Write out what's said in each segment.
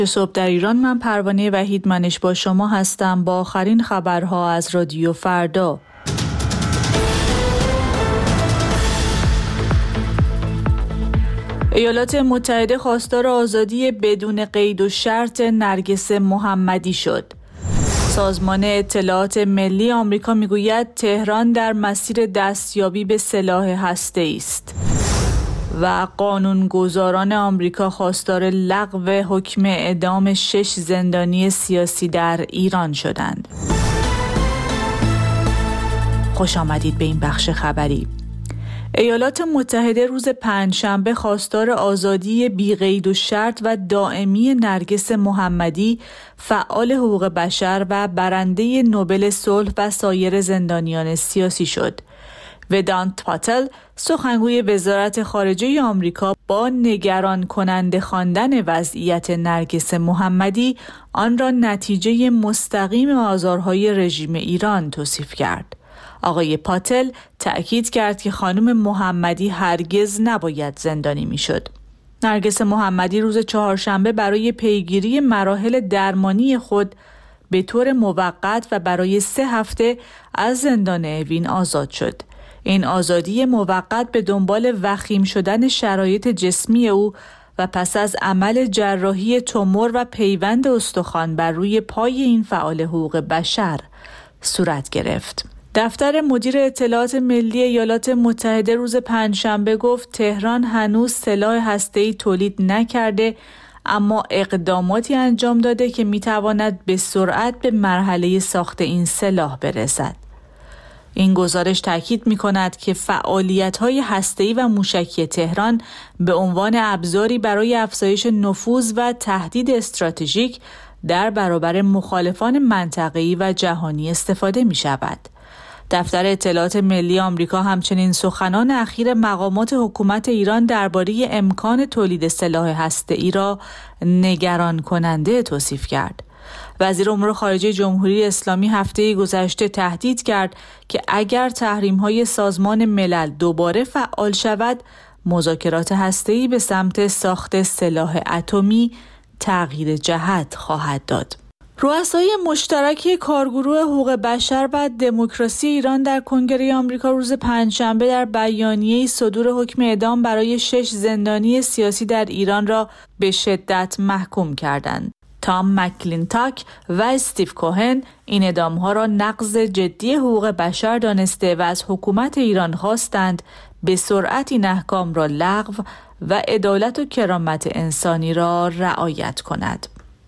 صبح در ایران، من پروانه وحیدمنش با شما هستم با آخرین خبرها از رادیو فردا. ایالات متحده خواستار آزادی بدون قید و شرط نرگس محمدی شد. سازمان اطلاعات ملی آمریکا میگوید تهران در مسیر دستیابی به سلاح هسته‌ای است. و قانونگذاران آمریکا خواستار لغو حکم اعدام 6 زندانی سیاسی در ایران شدند. خوش آمدید به این بخش خبری. ایالات متحده روز پنجشنبه خواستار آزادی بی قید و شرط و دائمی نرگس محمدی، فعال حقوق بشر و برنده نوبل صلح و سایر زندانیان سیاسی شد. ودانت پاتل، سخنگوی وزارت خارجه آمریکا، با نگران کننده خواندن وضعیت نرگس محمدی آن را نتیجه مستقیم آزارهای رژیم ایران توصیف کرد. آقای پاتل تأکید کرد که خانم محمدی هرگز نباید زندانی میشد. نرگس محمدی روز چهارشنبه برای پیگیری مراحل درمانی خود به طور موقت و برای 3 هفته از زندان اوین آزاد شد. این آزادی موقت به دنبال وخیم شدن شرایط جسمی او و پس از عمل جراحی تومور و پیوند استخوان بر روی پای این فعال حقوق بشر صورت گرفت. دفتر مدیر اطلاعات ملی ایالات متحده روز پنجشنبه گفت تهران هنوز سلاح هسته‌ای تولید نکرده، اما اقداماتی انجام داده که میتواند به سرعت به مرحله ساخت این سلاح برسد. این گزارش تاکید می‌کند که فعالیت‌های هسته‌ای و موشکی تهران به عنوان ابزاری برای افزایش نفوذ و تهدید استراتژیک در برابر مخالفان منطقه‌ای و جهانی استفاده می‌شود. دفتر اطلاعات ملی آمریکا همچنین سخنان اخیر مقامات حکومت ایران درباره امکان تولید سلاح هسته‌ای را نگران کننده توصیف کرد. وزیر امور خارجه جمهوری اسلامی هفته گذشته تهدید کرد که اگر تحریم‌های سازمان ملل دوباره فعال شود، مذاکرات هسته‌ای به سمت ساخت سلاح اتمی تغییر جهت خواهد داد. رؤسای مشترک کارگروه حقوق بشر و دموکراسی ایران در کنگره آمریکا روز پنجشنبه در بیانیه‌ای صدور حکم اعدام برای 6 زندانی سیاسی در ایران را به شدت محکوم کردند. تام مکلینتاک و استیو کوهن این اعدام‌ها را نقض جدی حقوق بشر دانسته و از حکومت ایران خواستند به سرعت این احکام را لغو و عدالت و کرامت انسانی را رعایت کند.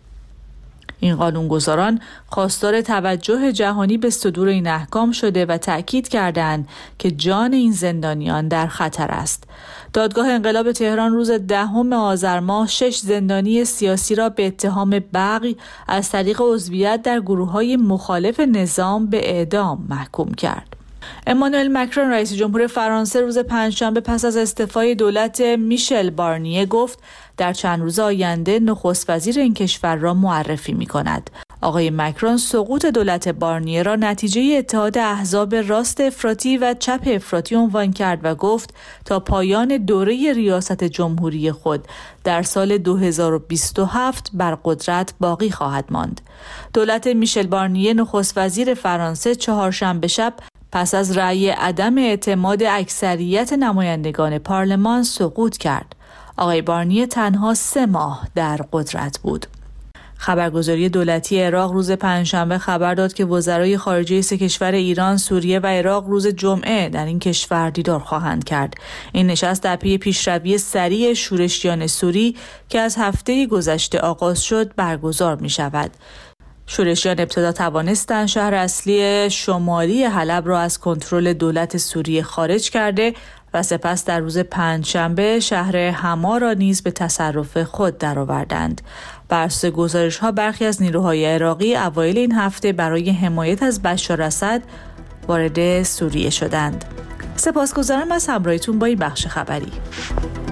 این قانونگذاران خواستار توجه جهانی به صدور این احکام شده و تأکید کردند که جان این زندانیان در خطر است. دادگاه انقلاب تهران روز 10 آذر ماه 6 زندانی سیاسی را به اتهام بغی از طریق عضویت در گروه‌های مخالف نظام به اعدام محکوم کرد. امانوئل مکرون رئیس جمهور فرانسه روز پنجشنبه پس از استعفای دولت میشل بارنیه گفت در چند روز آینده نخست وزیر این کشور را معرفی می‌کند. آقای مکرون سقوط دولت بارنیه را نتیجه اتحاد احزاب راست افراطی و چپ افراطی عنوان کرد و گفت تا پایان دوره ریاست جمهوری خود در سال 2027 بر قدرت باقی خواهد ماند. دولت میشل بارنیه نخست وزیر فرانسه چهارشنبه شب پس از رأی عدم اعتماد اکثریت نمایندگان پارلمان سقوط کرد. آقای بارنیه تنها 3 ماه در قدرت بود. خبرگزاری دولتی عراق روز پنجشنبه خبر داد که وزرای خارجه 3 کشور ایران، سوریه و عراق روز جمعه در این کشور دیدار خواهند کرد. این نشست در پی پیشروی سریع شورشیان سوری که از هفته گذشته آغاز شد برگزار می شود. شورشیان ابتدا توانستند شهر اصلی شمالی حلب را از کنترل دولت سوریه خارج کرده و سپس در روز پنجشنبه شهر حما را نیز به تصرف خود درآوردند. بر اساس گزارش‌ها برخی از نیروهای عراقی اوایل این هفته برای حمایت از بشار اسد وارد سوریه شدند. سپاسگزارم از همراهیتون با این بخش خبری.